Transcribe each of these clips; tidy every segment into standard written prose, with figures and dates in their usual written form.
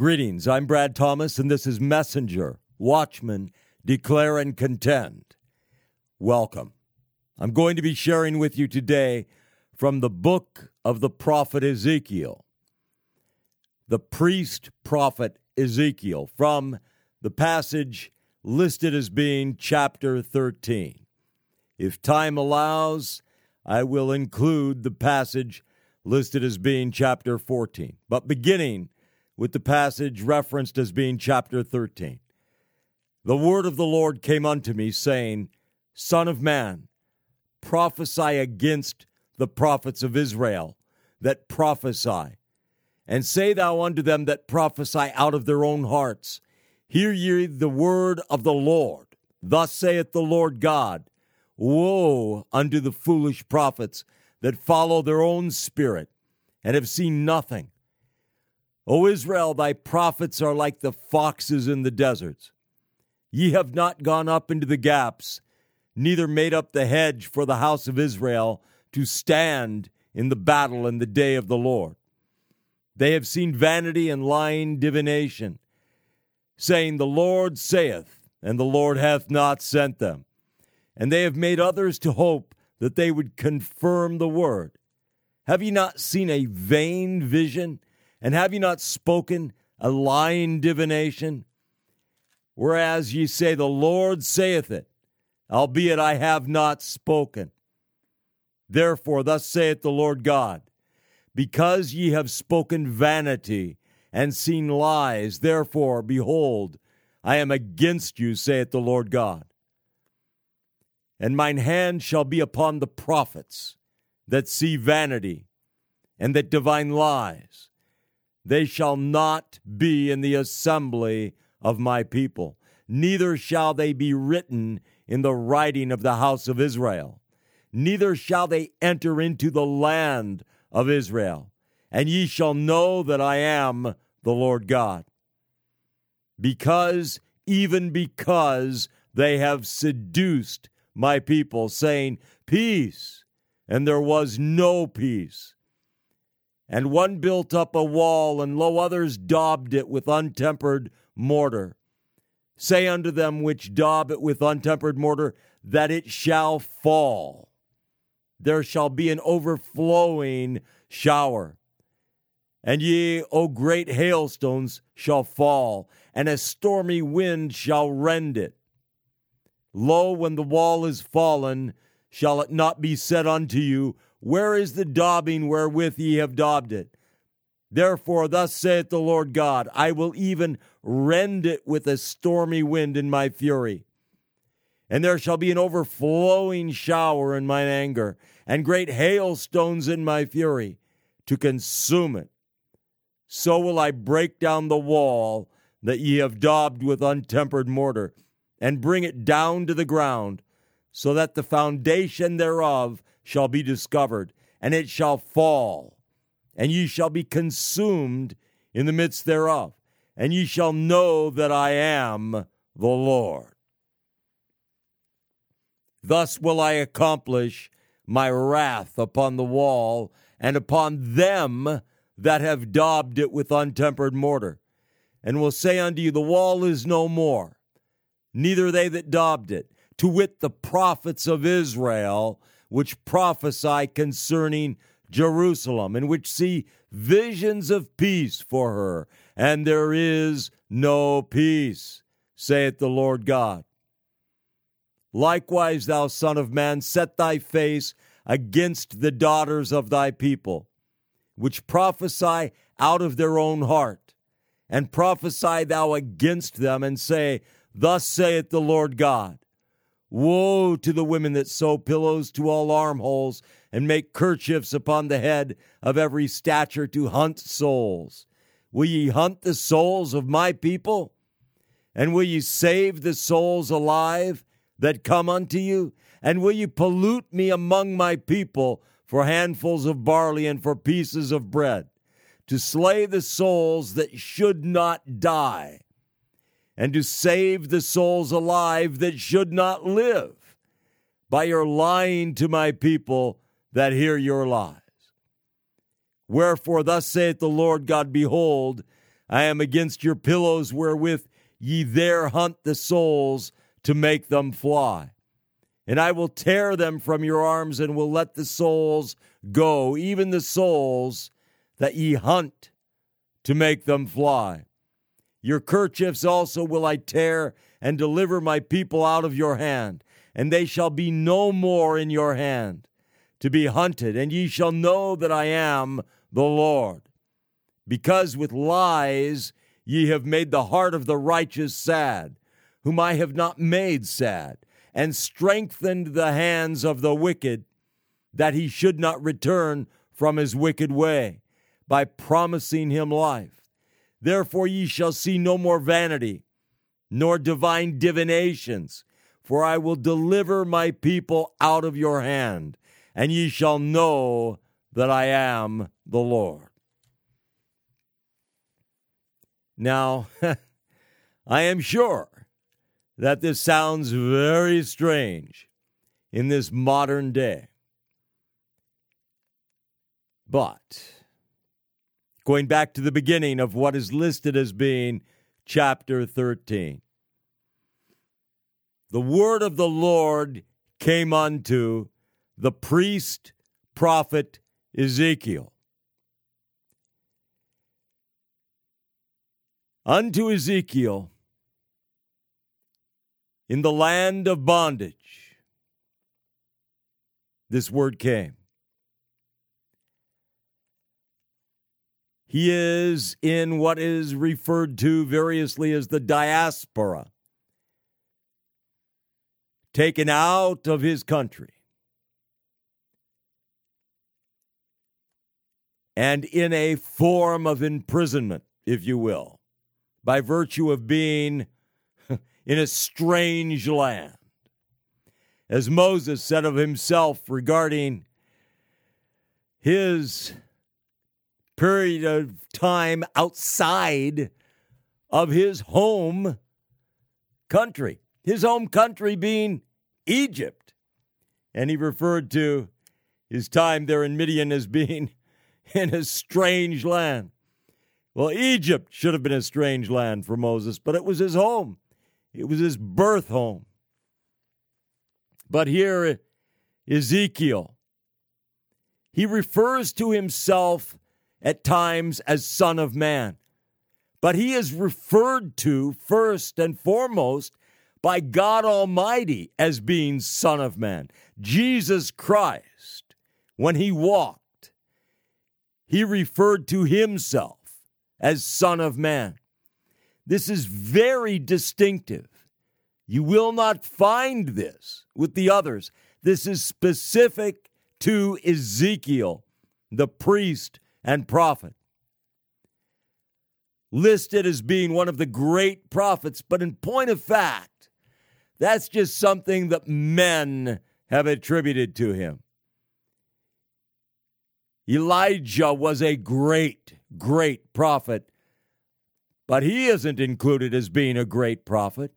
Greetings, I'm Brad Thomas, and this is Messenger, Watchman, Declare and Contend. Welcome. I'm going to be sharing with you today from the book of the prophet Ezekiel, the priest prophet Ezekiel, from the passage listed as being chapter 13. If time allows, I will include the passage listed as being chapter 14, but beginning with the passage referenced as being chapter 13. The word of the Lord came unto me, saying, Son of man, prophesy against the prophets of Israel that prophesy, and say thou unto them that prophesy out of their own hearts, Hear ye the word of the Lord. Thus saith the Lord God, Woe unto the foolish prophets that follow their own spirit, and have seen nothing. O Israel, thy prophets are like the foxes in the deserts. Ye have not gone up into the gaps, neither made up the hedge for the house of Israel to stand in the battle in the day of the Lord. They have seen vanity and lying divination, saying, The Lord saith, and the Lord hath not sent them. And they have made others to hope that they would confirm the word. Have ye not seen a vain vision? And have ye not spoken a lying divination? Whereas ye say, The Lord saith it, albeit I have not spoken. Therefore, thus saith the Lord God, Because ye have spoken vanity and seen lies, therefore, behold, I am against you, saith the Lord God. And mine hand shall be upon the prophets that see vanity and that divine lies. They shall not be in the assembly of my people, neither shall they be written in the writing of the house of Israel, neither shall they enter into the land of Israel. And ye shall know that I am the Lord God. Even because they have seduced my people, saying, Peace, and there was no peace. And one built up a wall, and lo, others daubed it with untempered mortar. Say unto them which daub it with untempered mortar, that it shall fall. There shall be an overflowing shower. And ye, O great hailstones, shall fall, and a stormy wind shall rend it. Lo, when the wall is fallen, shall it not be said unto you, Where is the daubing wherewith ye have daubed it? Therefore, thus saith the Lord God, I will even rend it with a stormy wind in my fury. And there shall be an overflowing shower in mine anger, and great hailstones in my fury, to consume it. So will I break down the wall that ye have daubed with untempered mortar, and bring it down to the ground, so that the foundation thereof shall be discovered, and it shall fall, and ye shall be consumed in the midst thereof, and ye shall know that I am the Lord. Thus will I accomplish my wrath upon the wall, and upon them that have daubed it with untempered mortar, and will say unto you, The wall is no more, neither they that daubed it, to wit, the prophets of Israel, which prophesy concerning Jerusalem, and which see visions of peace for her, and there is no peace, saith the Lord God. Likewise, thou son of man, set thy face against the daughters of thy people, which prophesy out of their own heart, and prophesy thou against them, and say, Thus saith the Lord God, Woe to the women that sew pillows to all armholes, and make kerchiefs upon the head of every stature to hunt souls. Will ye hunt the souls of my people? And will ye save the souls alive that come unto you? And will ye pollute me among my people for handfuls of barley and for pieces of bread, to slay the souls that should not die, and to save the souls alive that should not live, by your lying to my people that hear your lies? Wherefore thus saith the Lord God, Behold, I am against your pillows wherewith ye there hunt the souls to make them fly. And I will tear them from your arms and will let the souls go, even the souls that ye hunt to make them fly. Your kerchiefs also will I tear and deliver my people out of your hand, and they shall be no more in your hand to be hunted, and ye shall know that I am the Lord. Because with lies ye have made the heart of the righteous sad, whom I have not made sad, and strengthened the hands of the wicked, that he should not return from his wicked way, by promising him life. Therefore ye shall see no more vanity, nor divine divinations, for I will deliver my people out of your hand, and ye shall know that I am the Lord. Now, I am sure that this sounds very strange in this modern day. But going back to the beginning of what is listed as being chapter 13, the word of the Lord came unto the priest, prophet Ezekiel. Unto Ezekiel in the land of bondage, this word came. He is in what is referred to variously as the diaspora, taken out of his country, and in a form of imprisonment, if you will, by virtue of being in a strange land. As Moses said of himself regarding his period of time outside of his home country being Egypt. And he referred to his time there in Midian as being in a strange land. Well, Egypt should have been a strange land for Moses, but it was his home. It was his birth home. But here, Ezekiel, he refers to himself at times as Son of Man. But he is referred to first and foremost by God Almighty as being Son of Man. Jesus Christ, when he walked, he referred to himself as Son of Man. This is very distinctive. You will not find this with the others. This is specific to Ezekiel, the priest and prophet, listed as being one of the great prophets. But in point of fact, that's just something that men have attributed to him. Elijah was a great prophet, but he isn't included as being a great prophet.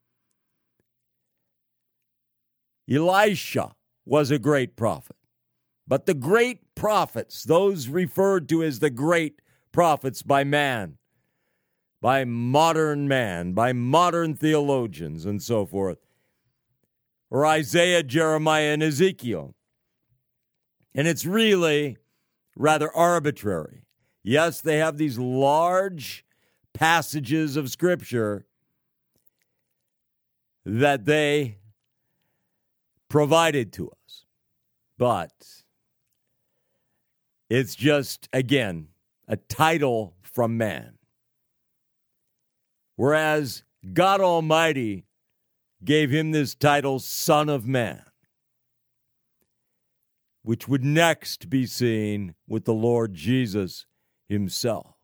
Elisha was a great prophet. But the great prophets, those referred to as the great prophets by man, by modern man, by modern theologians and so forth, or Isaiah, Jeremiah, and Ezekiel. And it's really rather arbitrary. Yes, they have these large passages of Scripture that they provided to us, but it's just, again, a title from man. Whereas God Almighty gave him this title, Son of Man, which would next be seen with the Lord Jesus himself.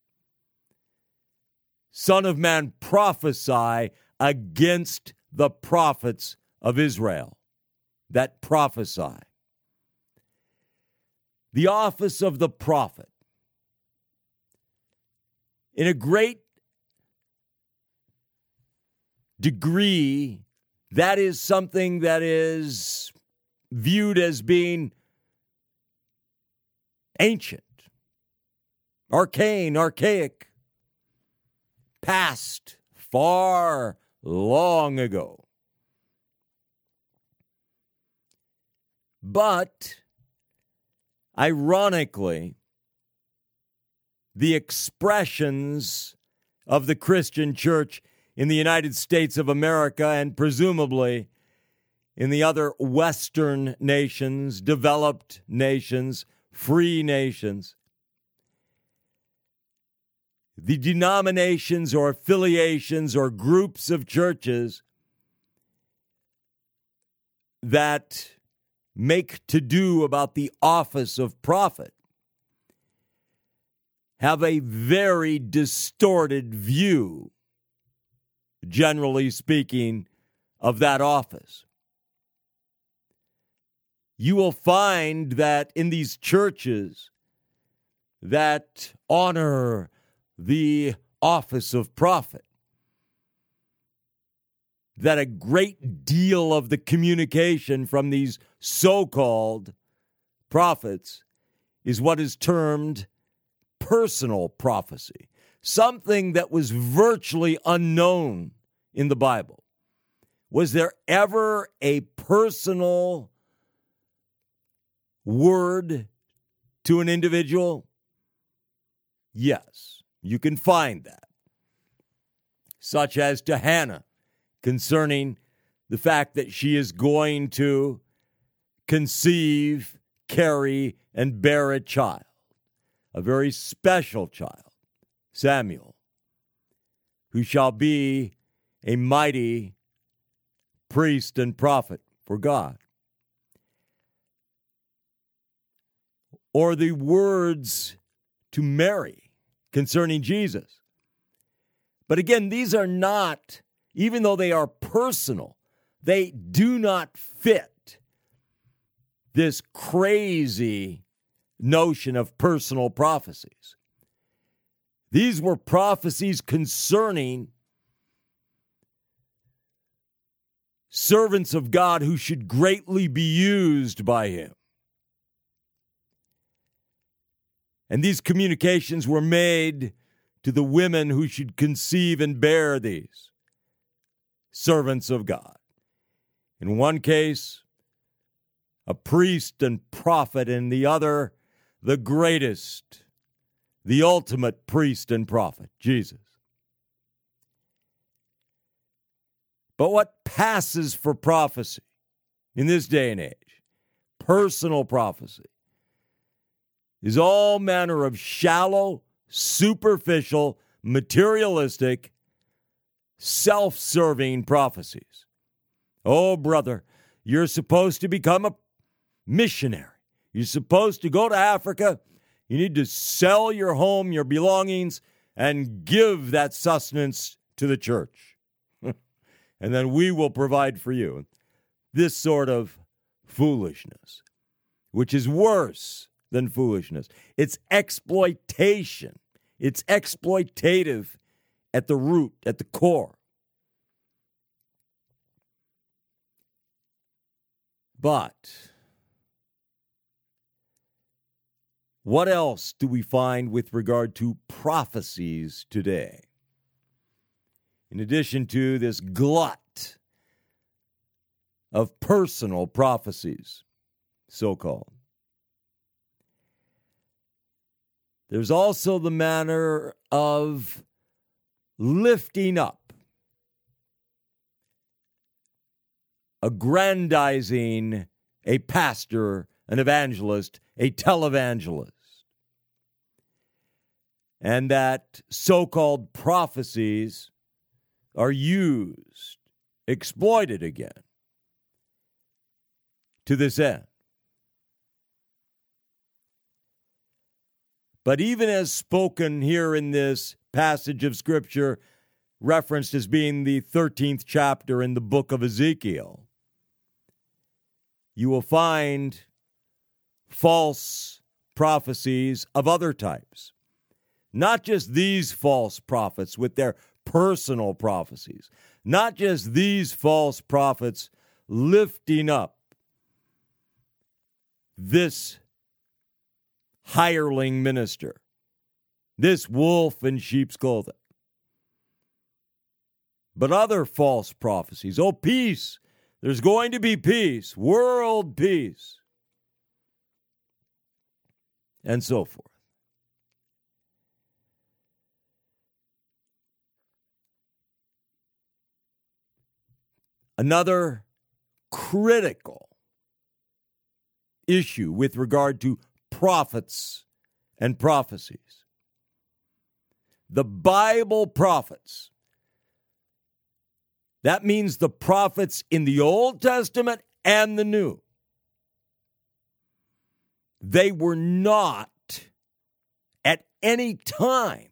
Son of Man, prophesy against the prophets of Israel that prophesy. The office of the prophet, in a great degree, that is something that is viewed as being ancient, arcane, archaic. past, far, long ago. But, ironically, the expressions of the Christian church in the United States of America and presumably in the other Western nations, developed nations, free nations, the denominations or affiliations or groups of churches that make to do about the office of prophet have a very distorted view, generally speaking, of that office. You will find that in these churches that honor the office of prophet, that a great deal of the communication from these so-called prophets is what is termed personal prophecy, something that was virtually unknown in the Bible. Was there ever a personal word to an individual? Yes, you can find that. Such as to Hannah, concerning the fact that she is going to conceive, carry, and bear a child, a very special child, Samuel, who shall be a mighty priest and prophet for God. Or the words to Mary concerning Jesus. But again, these are not, even though they are personal, they do not fit this crazy notion of personal prophecies. These were prophecies concerning servants of God who should greatly be used by him. And these communications were made to the women who should conceive and bear these servants of God. In one case, a priest and prophet, in the other, the greatest, the ultimate priest and prophet, Jesus. But what passes for prophecy in this day and age, personal prophecy, is all manner of shallow, superficial, materialistic, self-serving prophecies. Oh, brother, you're supposed to become a missionary. You're supposed to go to Africa. You need to sell your home, your belongings, and give that sustenance to the church. And then we will provide for you. This sort of foolishness, which is worse than foolishness. It's exploitation. It's exploitative at the root, at the core. But what else do we find with regard to prophecies today? In addition to this glut of personal prophecies, so-called, there's also the manner of lifting up, aggrandizing a pastor, an evangelist, a televangelist. And that so-called prophecies are used, exploited again, to this end. But even as spoken here in this passage of Scripture, referenced as being the 13th chapter in the book of Ezekiel, you will find false prophecies of other types. Not just these false prophets with their personal prophecies. Not just these false prophets lifting up this hireling minister, this wolf in sheep's clothing. but other false prophecies. Oh, peace. There's going to be peace, world peace, and so forth. Another critical issue with regard to prophets and prophecies. The Bible prophets. That means the prophets in the Old Testament and the New. They were not at any time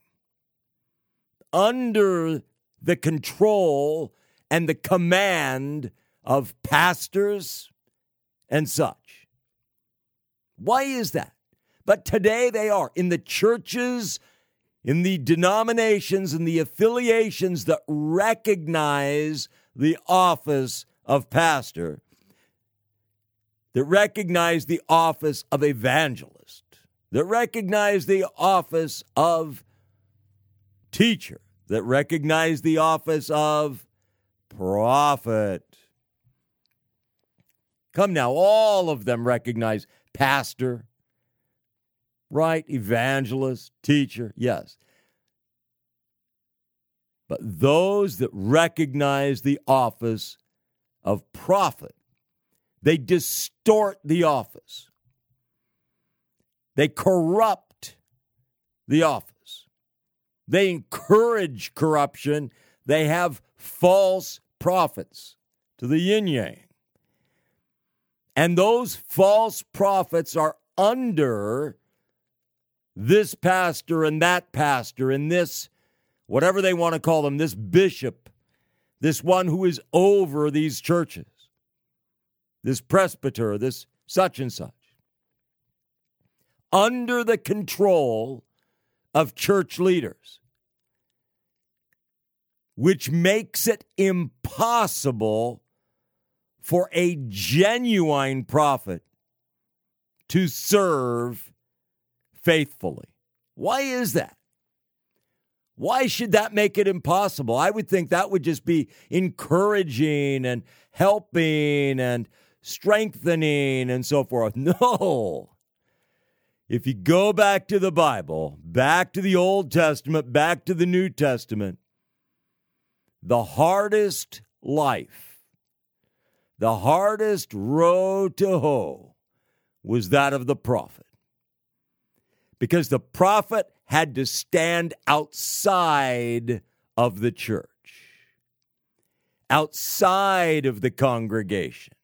under the control and the command of pastors and such. Why is that? But today they are in the churches, in the denominations, and the affiliations that recognize the office of pastor, that recognize the office of evangelist, that recognize the office of teacher, that recognize the office of prophet. Come now, all of them recognize pastor, right? Evangelist, teacher, yes. But those that recognize the office of prophet, they distort the office. They corrupt the office. They encourage corruption. They have false prophets, to the yin-yang. And those false prophets are under this pastor and that pastor and this, whatever they want to call them, this bishop, this one who is over these churches, this presbyter, this such and such, under the control of church leaders, which makes it impossible for a genuine prophet to serve faithfully. Why is that? Why should that make it impossible? I would think that would just be encouraging and helping and strengthening and so forth. No. If you go back to the Bible, back to the Old Testament, back to the New Testament, the hardest life, the hardest road to hoe was that of the prophet. Because the prophet had to stand outside of the church, outside of the congregation,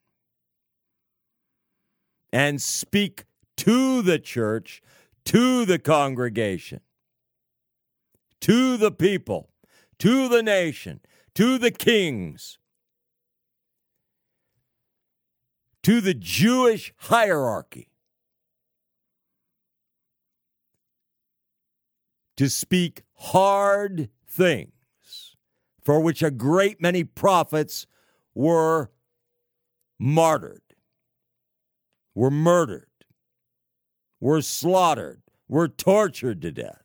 and speak to the church, to the congregation, to the people, to the nation, to the kings, to the Jewish hierarchy, to speak hard things, for which a great many prophets were martyred, were murdered, were slaughtered, were tortured to death.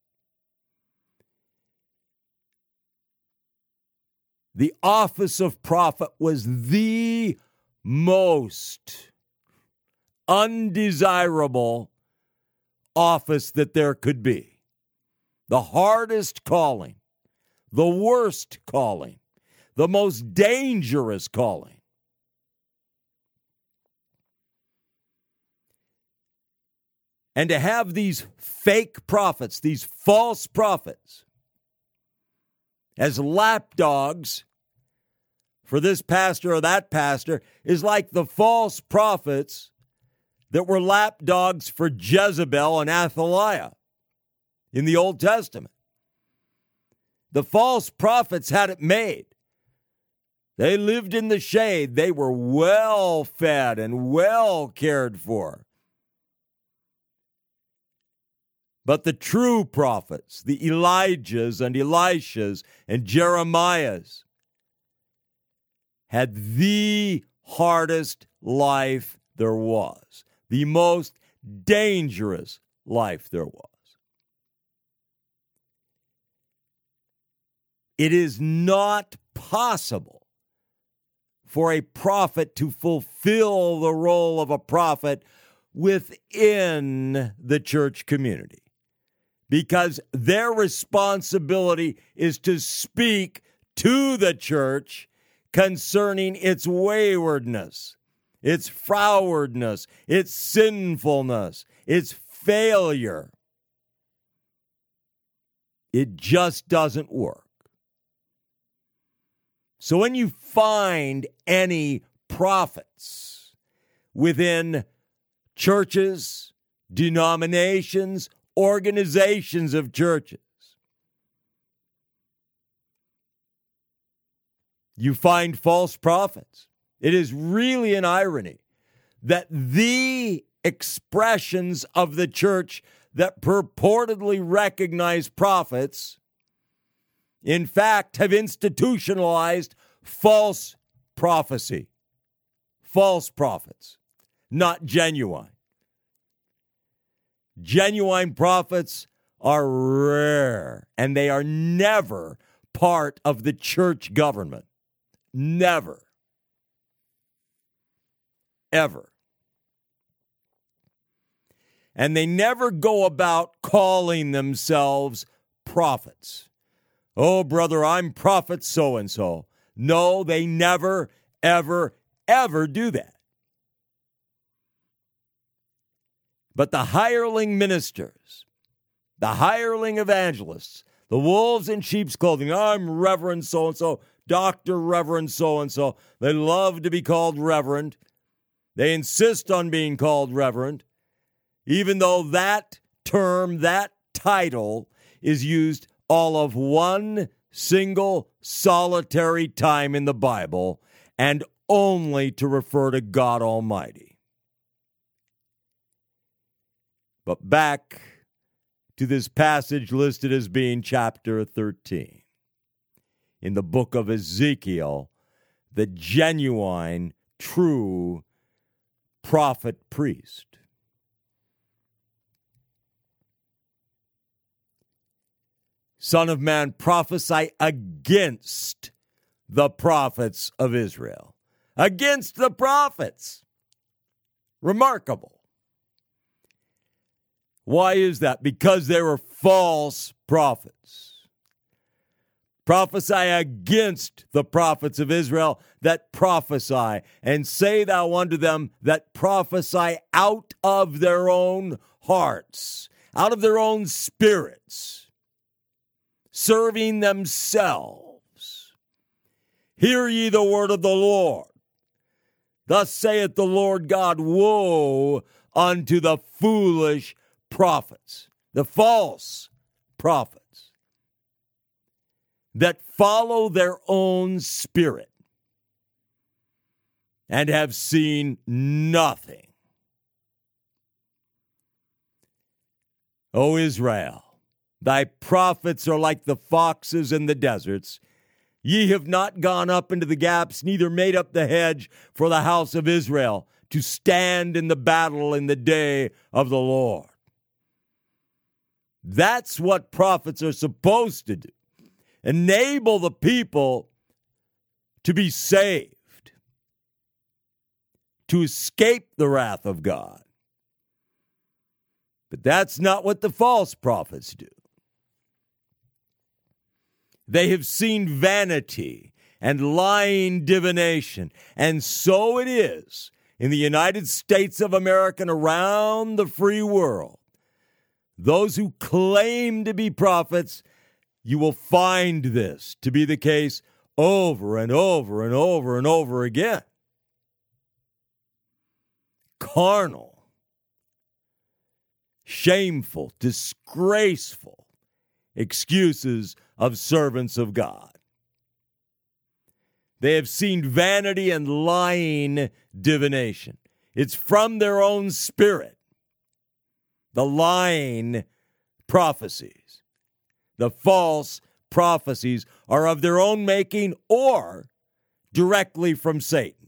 The office of prophet was the most undesirable office that there could be. The hardest calling, the worst calling, the most dangerous calling. And to have these fake prophets, these false prophets, as lapdogs for this pastor or that pastor is like the false prophets that were lapdogs for Jezebel and Athaliah in the Old Testament. The false prophets had it made. They lived in the shade. They were well fed and well cared for. But the true prophets, the Elijahs and Elishas and Jeremiahs, had the hardest life there was, the most dangerous life there was. It is not possible for a prophet to fulfill the role of a prophet within the church community, because their responsibility is to speak to the church concerning its waywardness, its frowardness, its sinfulness, its failure. It just doesn't work. So when you find any prophets within churches, denominations, organizations of churches, you find false prophets. It is really an irony that the expressions of the church that purportedly recognize prophets, in fact, have institutionalized false prophecy. False prophets, not genuine. Genuine prophets are rare, and they are never part of the church government. Never. Ever. And they never go about calling themselves prophets. Oh, brother, I'm prophet so-and-so. No, they never, ever, ever do that. But the hireling ministers, the hireling evangelists, the wolves in sheep's clothing, I'm Reverend so-and-so, Dr. Reverend so-and-so. They love to be called Reverend. They insist on being called Reverend, even though that term, that title, is used all of one single solitary time in the Bible, and only to refer to God Almighty. But back to this passage listed as being chapter 13. In the book of Ezekiel, the genuine, true prophet priest. Son of man, prophesy against the prophets of Israel. Against the prophets. Remarkable. Why is that? Because they were false prophets. Prophesy against the prophets of Israel that prophesy, and say thou unto them that prophesy out of their own hearts, out of their own spirits, serving themselves. Hear ye the word of the Lord. Thus saith the Lord God, woe unto the foolish prophets, the false prophets, that follow their own spirit and have seen nothing. O Israel, thy prophets are like the foxes in the deserts. Ye have not gone up into the gaps, neither made up the hedge for the house of Israel, to stand in the battle in the day of the Lord. That's what prophets are supposed to do. Enable the people to be saved, to escape the wrath of God. But that's not what the false prophets do. They have seen vanity and lying divination, and so it is in the United States of America and around the free world. Those who claim to be prophets, you will find this to be the case over and over and over and over again. Carnal, shameful, disgraceful excuses of servants of God. They have seen vanity and lying divination. It's from their own spirit. The lying prophecies, the false prophecies are of their own making or directly from Satan.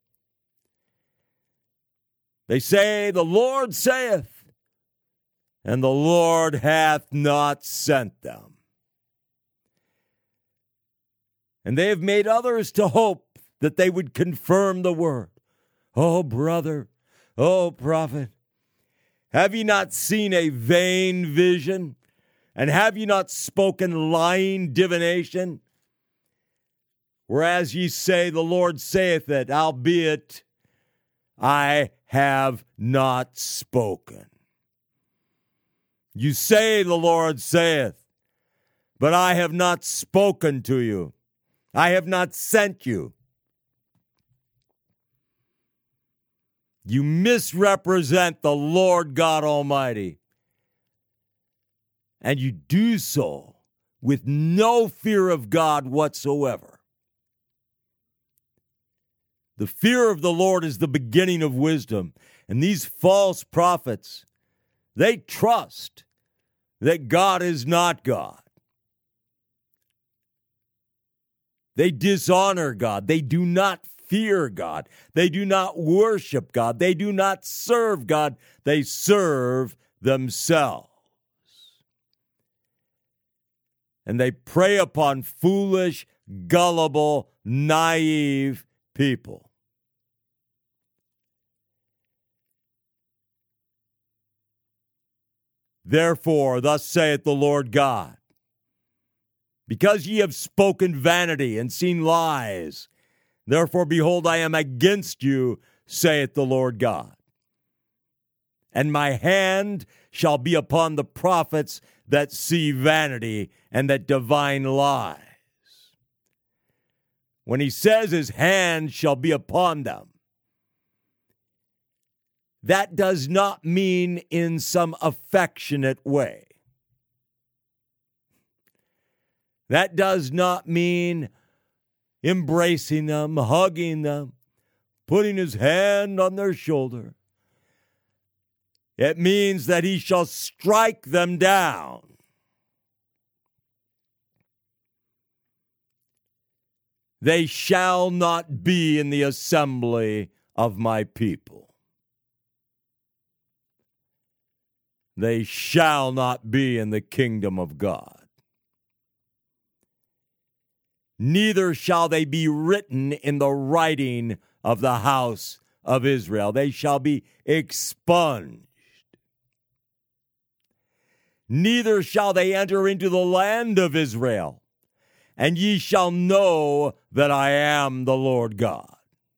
They say, the Lord saith, and the Lord hath not sent them. And they have made others to hope that they would confirm the word. Oh, brother, oh, prophet, have ye not seen a vain vision? And have ye not spoken lying divination? Whereas ye say, the Lord saith it, albeit I have not spoken. You say, the Lord saith, but I have not spoken to you. I have not sent you. You misrepresent the Lord God Almighty. And you do so with no fear of God whatsoever. The fear of the Lord is the beginning of wisdom. And these false prophets, they trust that God is not God. They dishonor God. They do not fear God. They do not worship God. They do not serve God. They serve themselves. And they prey upon foolish, gullible, naive people. Therefore, thus saith the Lord God, because ye have spoken vanity and seen lies, therefore, behold, I am against you, saith the Lord God. And my hand shall be upon the prophets that see vanity and that divine lies. When he says his hand shall be upon them, that does not mean in some affectionate way. That does not mean embracing them, hugging them, putting his hand on their shoulder. It means that he shall strike them down. They shall not be in the assembly of my people. They shall not be in the kingdom of God. Neither shall they be written in the writing of the house of Israel. They shall be expunged. Neither shall they enter into the land of Israel. And ye shall know that I am the Lord God.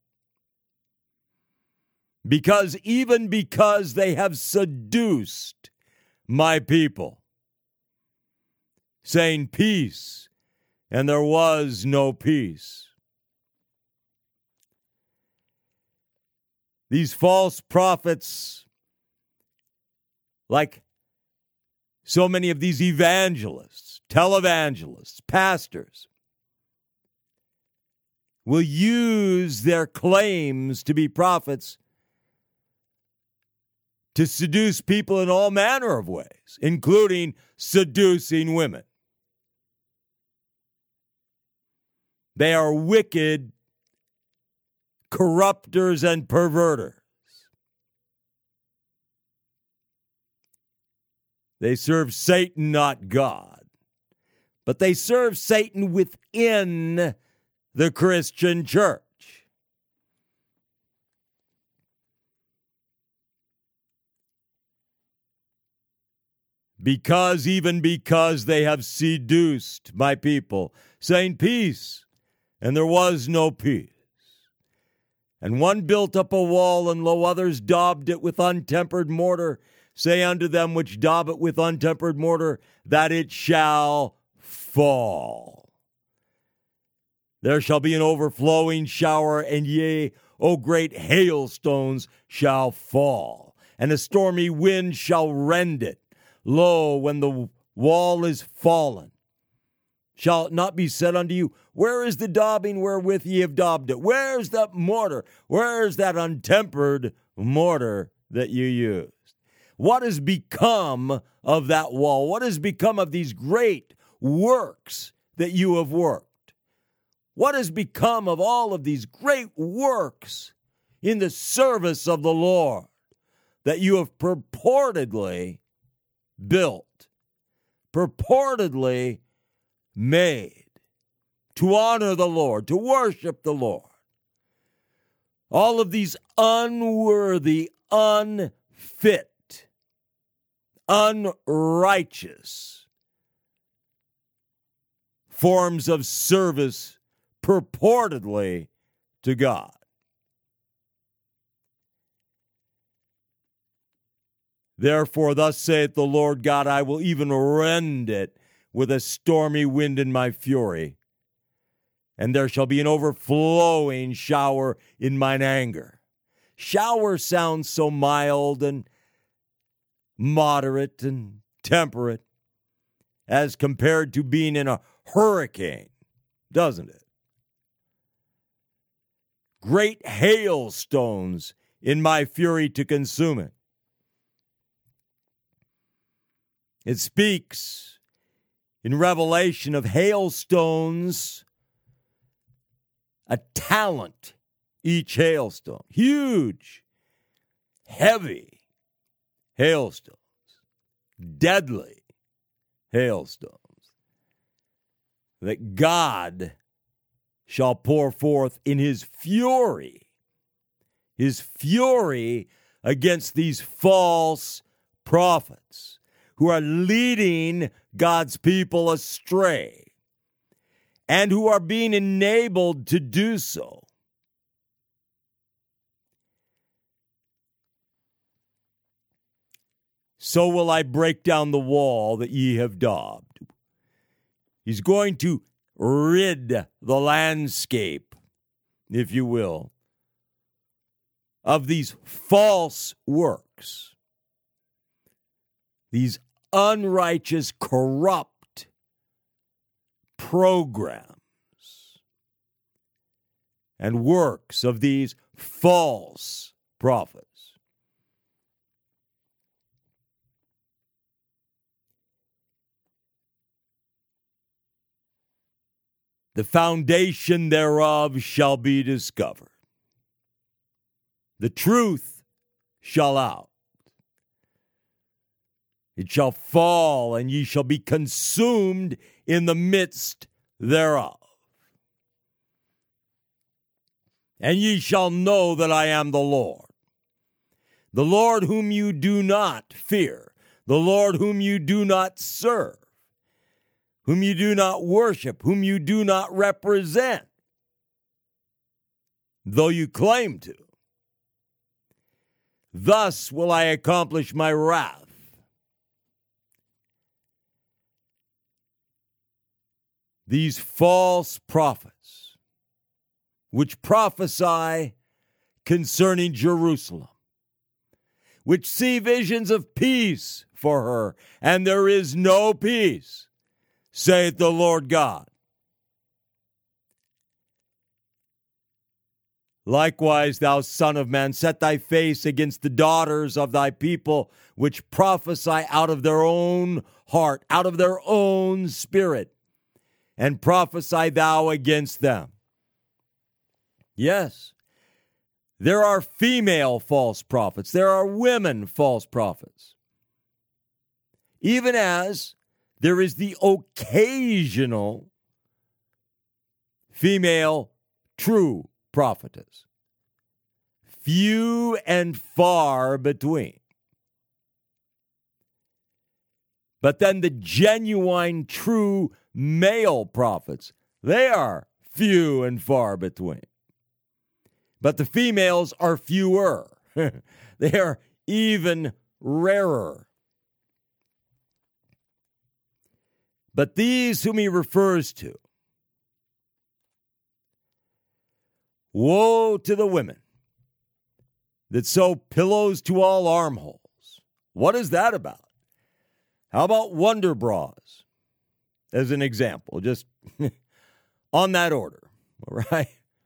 Because even because they have seduced my people, saying peace, and there was no peace. These false prophets, like so many of these evangelists, televangelists, pastors, will use their claims to be prophets to seduce people in all manner of ways, including seducing women. They are wicked corrupters and perverters. They serve Satan, not God. But they serve Satan within the Christian church. Even because they have seduced my people, saying peace, and there was no peace. And one built up a wall, and lo, others daubed it with untempered mortar. Say unto them which daub it with untempered mortar, that it shall fall. There shall be an overflowing shower, and yea, O great hailstones shall fall, and a stormy wind shall rend it. Lo, when the wall is fallen, shall it not be said unto you, where is the daubing wherewith ye have daubed it? Where is that mortar? Where is that untempered mortar that you used? What has become of that wall? What has become of these great works that you have worked? What has become of all of these great works in the service of the Lord that you have purportedly built, purportedly made to honor the Lord, to worship the Lord. All of these unworthy, unfit, unrighteous forms of service purportedly to God. Therefore, thus saith the Lord God, I will even rend it with a stormy wind in my fury, and there shall be an overflowing shower in mine anger. Shower sounds so mild and moderate and temperate as compared to being in a hurricane, doesn't it? Great hailstones in my fury to consume it. It speaks in Revelation of hailstones, a talent, each hailstone. Huge, heavy hailstones, deadly hailstones, that God shall pour forth in his fury against these false prophets who are leading God's people astray and who are being enabled to do so. So will I break down the wall that ye have daubed. He's going to rid the landscape, if you will, of these false works, these unrighteous, corrupt programs and works of these false prophets. The foundation thereof shall be discovered. The truth shall out. It shall fall, and ye shall be consumed in the midst thereof. And ye shall know that I am the Lord whom you do not fear, the Lord whom you do not serve, whom you do not worship, whom you do not represent, though you claim to. Thus will I accomplish my wrath. These false prophets, which prophesy concerning Jerusalem, which see visions of peace for her, and there is no peace, saith the Lord God. Likewise, thou son of man, set thy face against the daughters of thy people, which prophesy out of their own heart, out of their own spirit, and prophesy thou against them. Yes, there are female false prophets. There are women false prophets. Even as there is the occasional female true prophetess. Few and far between. But then the genuine true male prophets, they are few and far between. But the females are fewer. They are even rarer. But these whom he refers to, woe to the women that sew pillows to all armholes. What is that about? How about wonder bras as an example, just on that order, all right?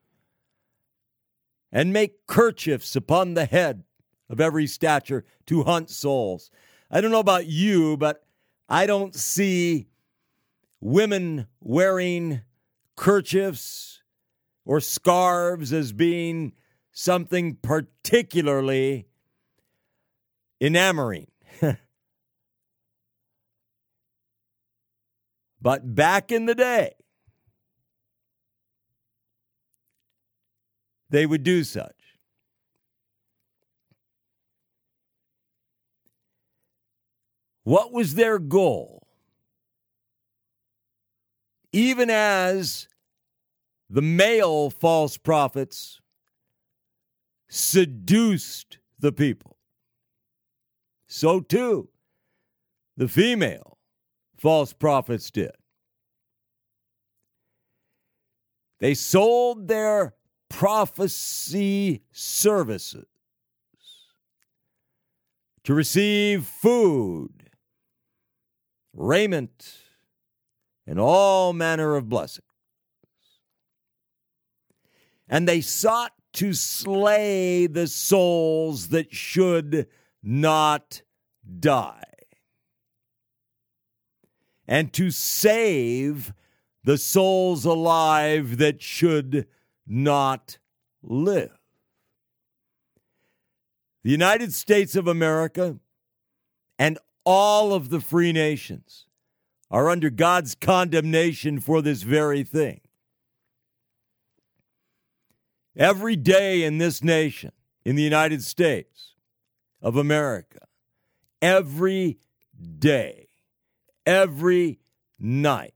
And make kerchiefs upon the head of every stature to hunt souls. I don't know about you, but I don't see women wearing kerchiefs or scarves as being something particularly enamoring. But back in the day, they would do such. What was their goal? Even as the male false prophets seduced the people, so too the female false prophets did. They sold their prophecy services to receive food, raiment, and all manner of blessings. And they sought to slay the souls that should not die, and to save the souls alive that should not live. The United States of America and all of the free nations are under God's condemnation for this very thing. Every day in this nation, in the United States of America, every day, every night,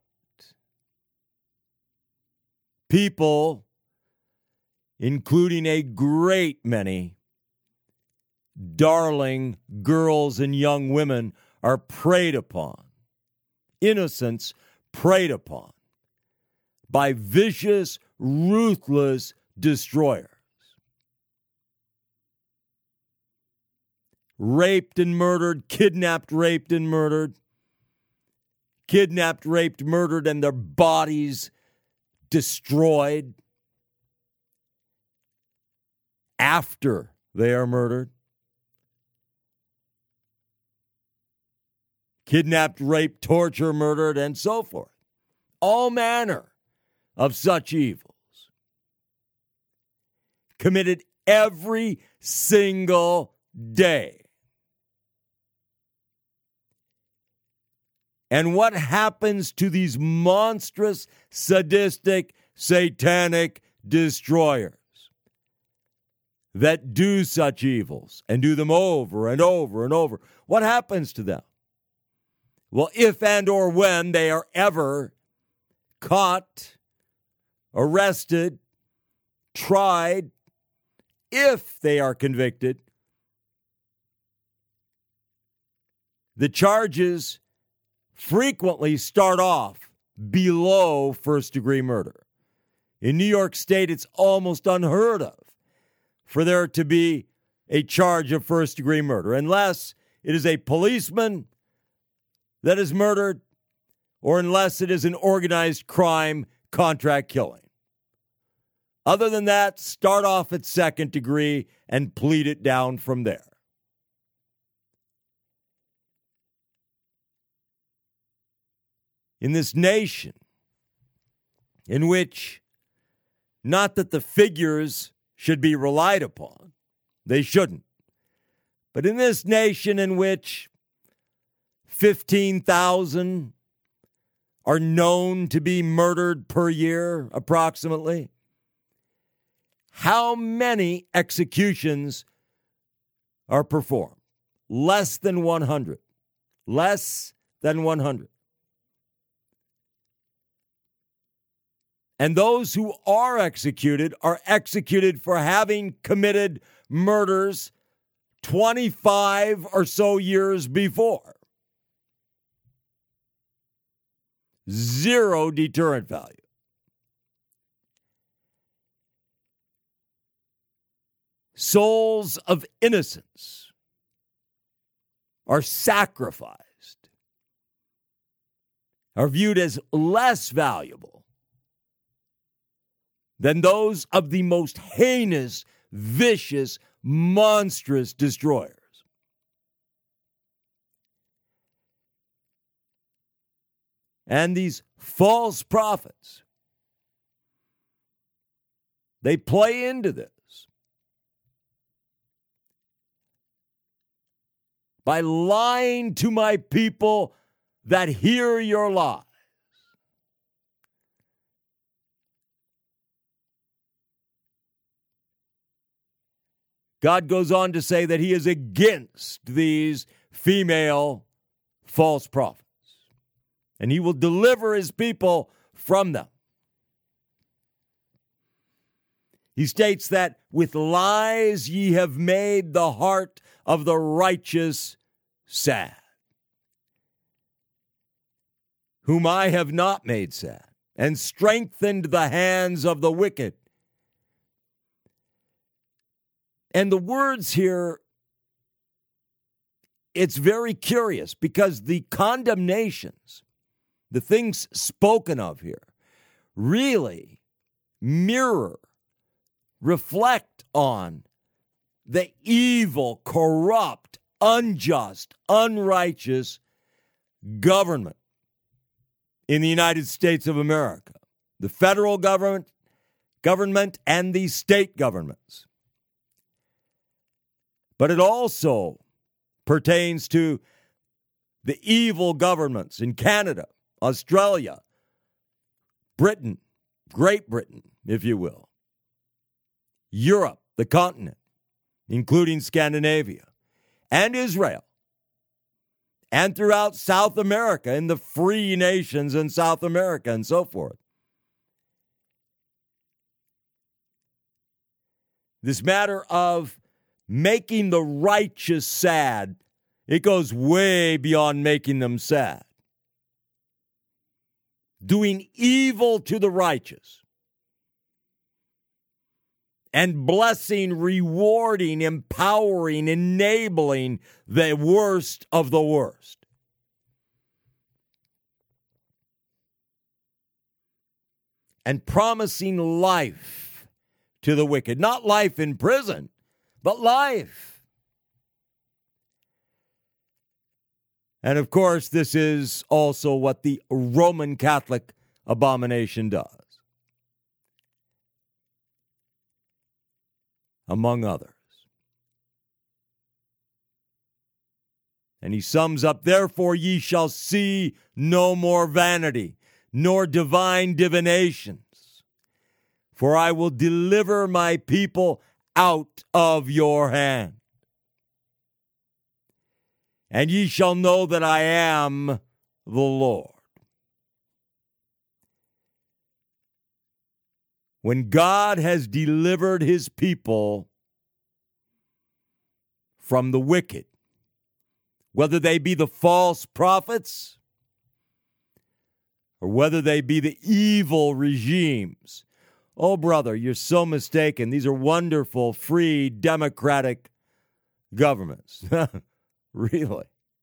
people, including a great many darling girls and young women, are preyed upon, innocents preyed upon by vicious, ruthless destroyers. Raped and murdered, kidnapped, raped and murdered, kidnapped, raped, murdered, and their bodies destroyed after they are murdered. Kidnapped, raped, torture, murdered, and so forth. All manner of such evils committed every single day. And what happens to these monstrous, sadistic, satanic destroyers that do such evils and do them over and over and over? What happens to them? Well, if and or when they are ever caught, arrested, tried, if they are convicted, the charges frequently start off below first-degree murder. In New York State, it's almost unheard of for there to be a charge of first-degree murder, unless it is a policeman that is murdered or unless it is an organized crime contract killing. Other than that, start off at second degree and plead it down from there. In this nation, in which, not that the figures should be relied upon, they shouldn't, but in this nation in which 15,000 are known to be murdered per year, approximately, how many executions are performed? Less than 100. Less than 100. And those who are executed for having committed murders 25 or so years before. Zero deterrent value. Souls of innocence are sacrificed, are viewed as less valuable than those of the most heinous, vicious, monstrous destroyers. And these false prophets, they play into this by lying to my people that hear your lies. God goes on to say that he is against these female false prophets, and he will deliver his people from them. He states that with lies ye have made the heart of the righteous sad, whom I have not made sad, and strengthened the hands of the wicked. And the words here, it's very curious because the condemnations, the things spoken of here, really mirror, reflect on the evil, corrupt, unjust, unrighteous government in the United States of America, the federal government and the state governments. But it also pertains to the evil governments in Canada, Australia, Britain, Great Britain, if you will, Europe, the continent, including Scandinavia, and Israel, and throughout South America, in the free nations in South America, and so forth. This matter of making the righteous sad, it goes way beyond making them sad. Doing evil to the righteous and blessing, rewarding, empowering, enabling the worst of the worst. And promising life to the wicked. Not life in prison, but life. And of course, this is also what the Roman Catholic abomination does, among others. And he sums up, therefore ye shall see no more vanity, nor divine divinations, for I will deliver my people out of your hand. And ye shall know that I am the Lord. When God has delivered his people from the wicked, whether they be the false prophets or whether they be the evil regimes, oh, brother, you're so mistaken. These are wonderful, free, democratic governments. Really?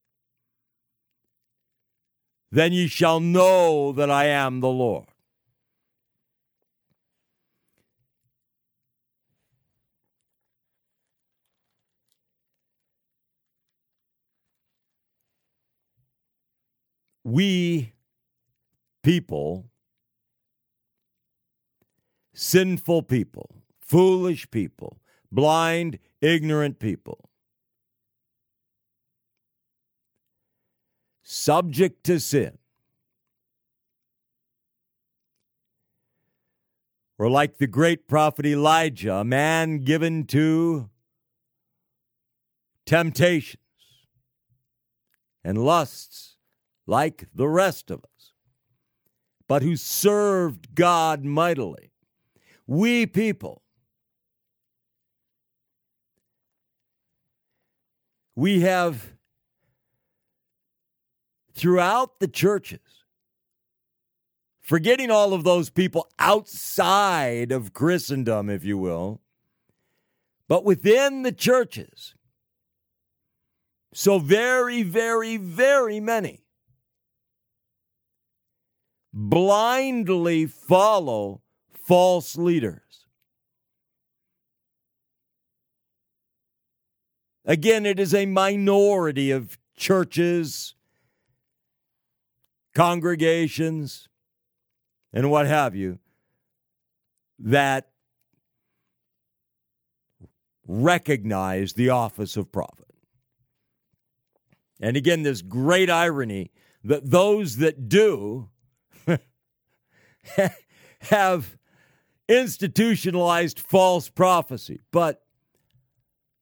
Then ye shall know that I am the Lord. We people, sinful people, foolish people, blind, ignorant people, subject to sin, or like the great prophet Elijah, a man given to temptations and lusts like the rest of us, but who served God mightily. We people, we have throughout the churches, forgetting all of those people outside of Christendom, if you will, but within the churches, so very, very, very many blindly follow false leaders. Again, it is a minority of churches, congregations, and what have you, that recognize the office of prophet. And again, this great irony that those that do have institutionalized false prophecy. But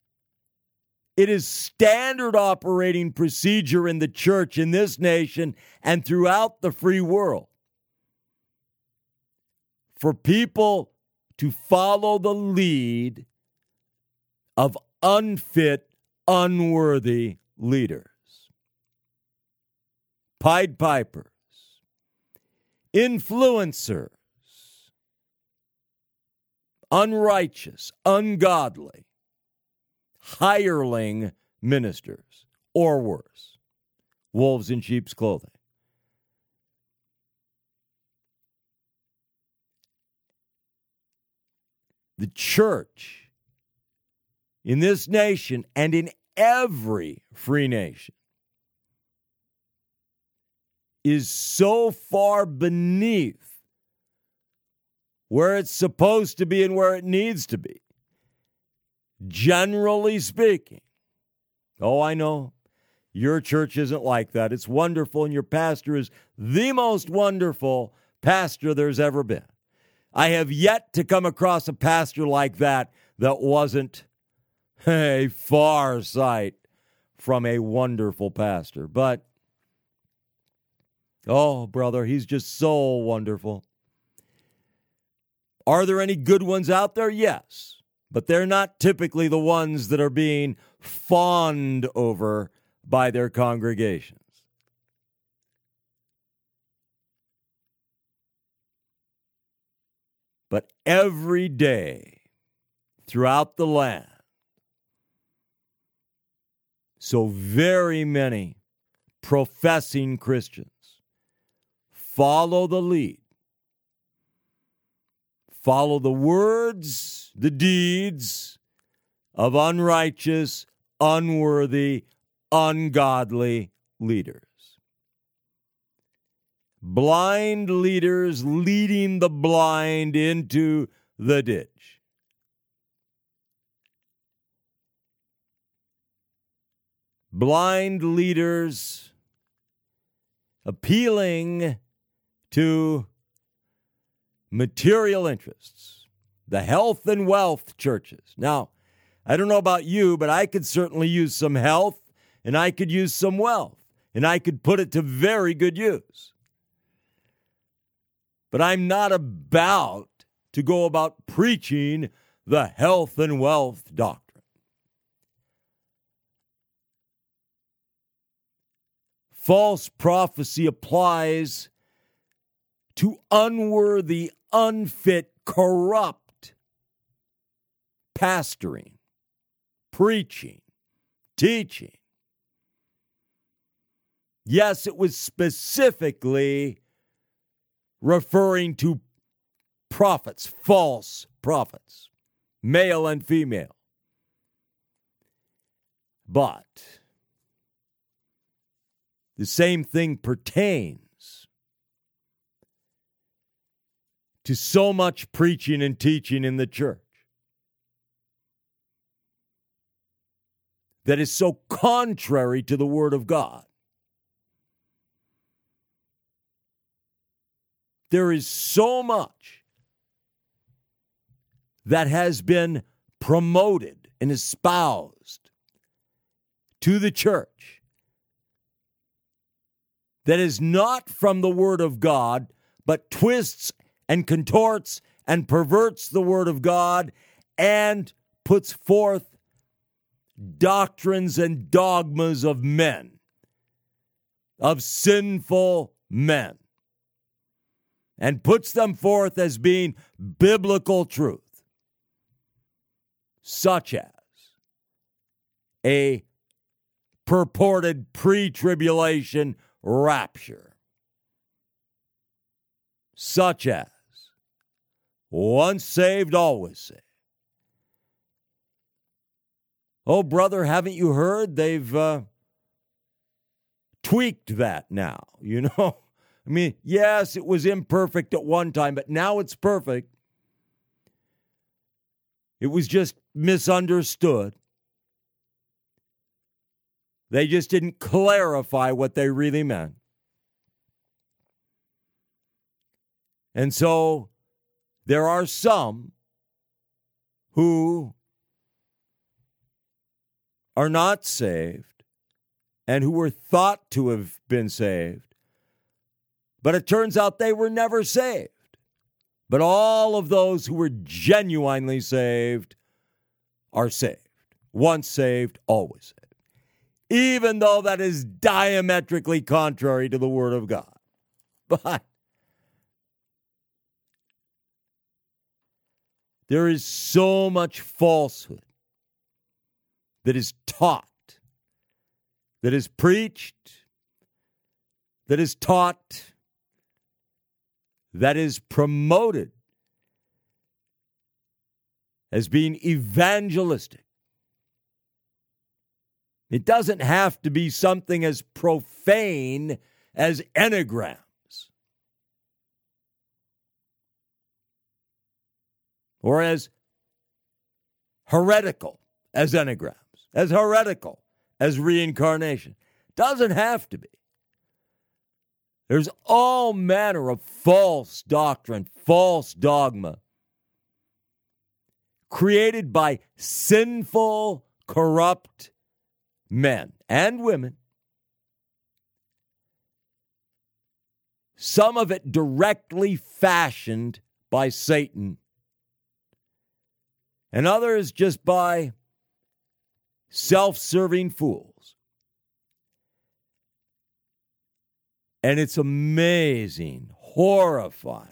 It is standard operating procedure in the church in this nation and throughout the free world for people to follow the lead of unfit, unworthy leaders. Pied Pipers, influencers, unrighteous, ungodly, hireling ministers, or worse, wolves in sheep's clothing. The church in this nation and in every free nation is so far beneath where it's supposed to be and where it needs to be. Generally speaking. Oh, I know. Your church isn't like that. It's wonderful, and your pastor is the most wonderful pastor there's ever been. I have yet to come across a pastor like that wasn't a far sight from a wonderful pastor. But, oh, brother, he's just so wonderful. Are there any good ones out there? Yes. But they're not typically the ones that are being fawned over by their congregations. But every day throughout the land, so very many professing Christians follow the lead, follow the words, the deeds of unrighteous, unworthy, ungodly leaders. Blind leaders leading the blind into the ditch. Blind leaders appealing to material interests, the health and wealth churches. Now, I don't know about you, but I could certainly use some health, and I could use some wealth, and I could put it to very good use. But I'm not about to go about preaching the health and wealth doctrine. False prophecy applies to unworthy, unfit, corrupt pastoring, preaching, teaching. Yes, it was specifically referring to prophets, false prophets, male and female. But the same thing pertains to so much preaching and teaching in the church that is so contrary to the Word of God. There is so much that has been promoted and espoused to the church that is not from the Word of God, but twists and contorts and perverts the Word of God and puts forth doctrines and dogmas of men, of sinful men, and puts them forth as being biblical truth, such as a purported pre-tribulation rapture, such as once saved, always saved. Oh, brother, haven't you heard? They've tweaked that now, you know? I mean, yes, it was imperfect at one time, but now it's perfect. It was just misunderstood. They just didn't clarify what they really meant. And so there are some who are not saved and who were thought to have been saved, but it turns out they were never saved. But all of those who were genuinely saved are saved. Once saved, always saved. Even though that is diametrically contrary to the Word of God. But there is so much falsehood that is taught, that is preached, that is taught, that is promoted as being evangelistic. It doesn't have to be something as profane as enneagrams. Or as heretical as enneagrams, as heretical as reincarnation. Doesn't have to be. There's all manner of false doctrine, false dogma, created by sinful, corrupt men and women. Some of it directly fashioned by Satan, and others just by self-serving fools. And it's amazing, horrifying,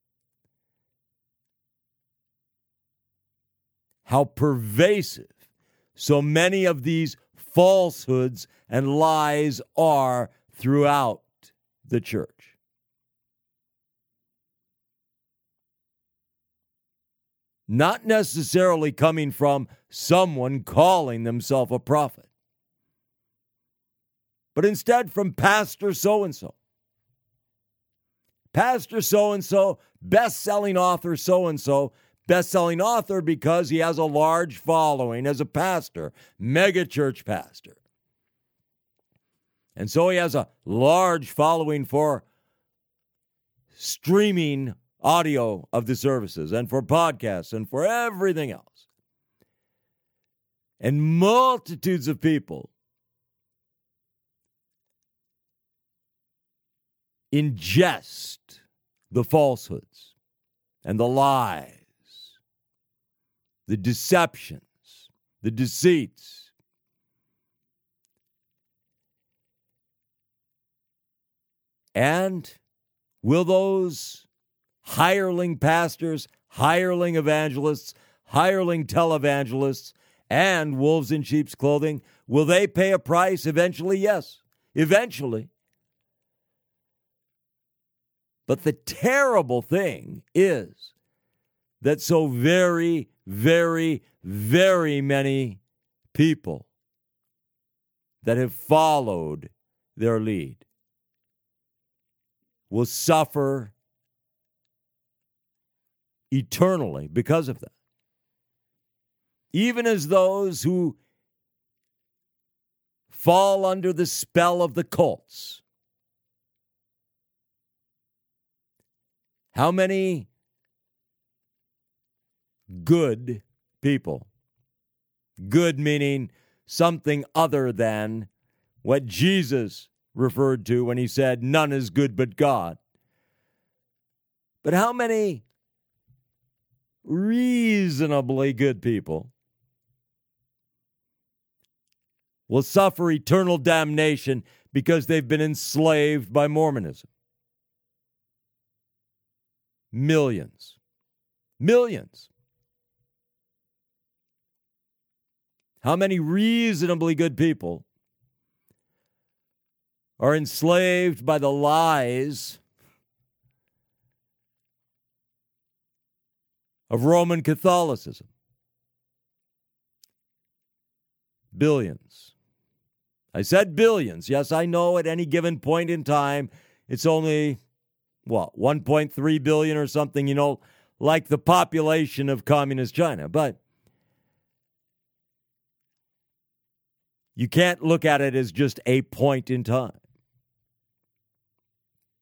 how pervasive so many of these falsehoods and lies are throughout the church. Not necessarily coming from someone calling themselves a prophet, but instead from Pastor so-and-so. Pastor so-and-so, best-selling author so-and-so, best-selling author because he has a large following as a pastor, megachurch pastor. And so he has a large following for streaming audio of the services and for podcasts and for everything else. And multitudes of people ingest the falsehoods and the lies, the deceptions, the deceits. And will those hireling pastors, hireling evangelists, hireling televangelists, and wolves in sheep's clothing, will they pay a price eventually? Yes, eventually. But the terrible thing is that so very, very, very many people that have followed their lead will suffer eternally because of that. Even as those who fall under the spell of the cults. How many good people, good meaning something other than what Jesus referred to when he said, none is good but God. But how many reasonably good people will suffer eternal damnation because they've been enslaved by Mormonism? Millions. Millions. How many reasonably good people are enslaved by the lies of Roman Catholicism? Billions. I said billions. Yes, I know at any given point in time, it's only, 1.3 billion or something, like the population of communist China. But you can't look at it as just a point in time.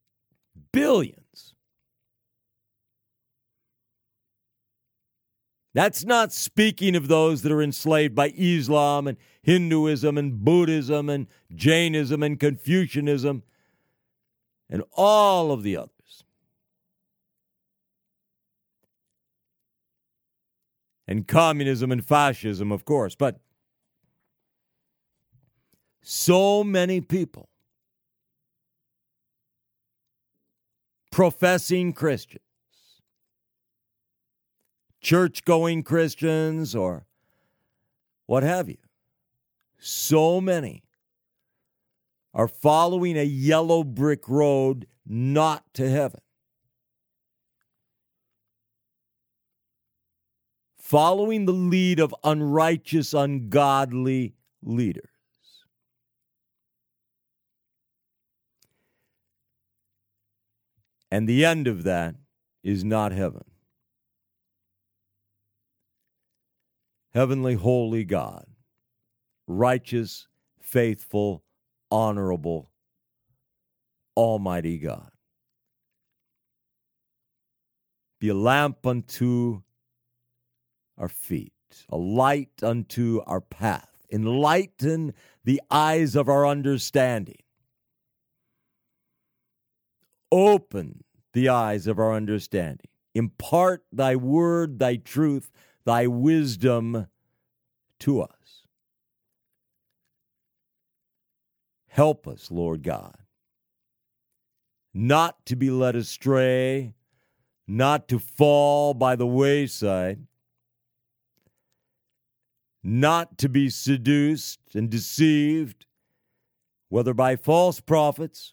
Billions. That's not speaking of those that are enslaved by Islam and Hinduism and Buddhism and Jainism and Confucianism and all of the others. And communism and fascism, of course. But so many people, professing Christians, church-going Christians, or what have you, so many are following a yellow brick road not to heaven. Following the lead of unrighteous, ungodly leaders. And the end of that is not heaven. Heavenly, holy God, righteous, faithful, honorable, almighty God. Be a lamp unto our feet, a light unto our path. Enlighten the eyes of our understanding. Open the eyes of our understanding. Impart thy word, thy truth, thy wisdom to us. Help us, Lord God, not to be led astray, not to fall by the wayside, not to be seduced and deceived, whether by false prophets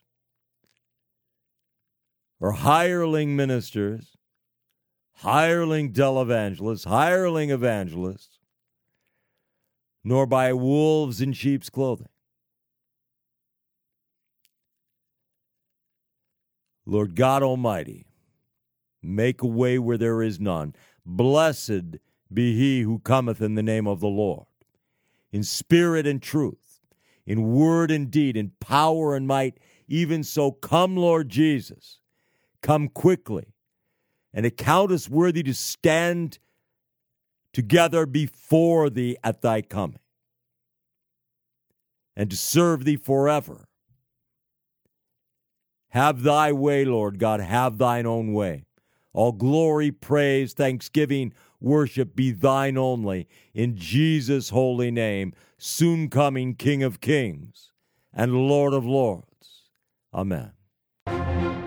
or hireling ministers, hireling televangelists, hireling evangelists, nor by wolves in sheep's clothing. Lord God Almighty, make a way where there is none. Blessed be he who cometh in the name of the Lord, in spirit and truth, in word and deed, in power and might. Even so, come, Lord Jesus, come quickly, and account us worthy to stand together before thee at thy coming, and to serve thee forever. Have thy way, Lord God, have thine own way. All glory, praise, thanksgiving, worship be thine only, in Jesus' holy name, soon coming King of kings and Lord of lords. Amen.